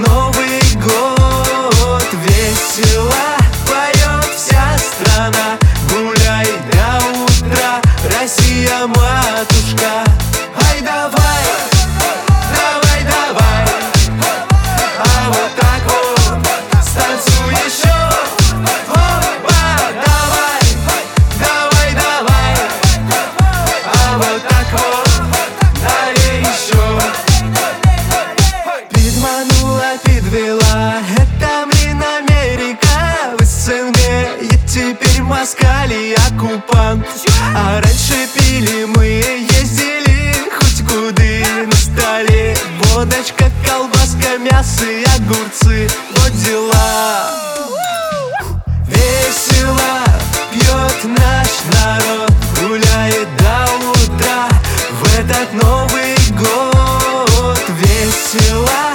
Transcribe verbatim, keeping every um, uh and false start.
Новый год весело поет вся страна. Гуляй до утра, Россия, матушка. Ай, давай, давай, давай, а вот так вот станцуй еще. Опа, давай, давай, давай, а вот так вот далее еще. Підманула, підвела, это, блин, Америка. В СНГ я теперь москаль и оккупант. А раньше пили мы, ездили хоть куды. На столе водочка, колбаска, мясо и огурцы. Вот дела. Весело пьет наш народ, гуляет до утра в этот Новый год. Весело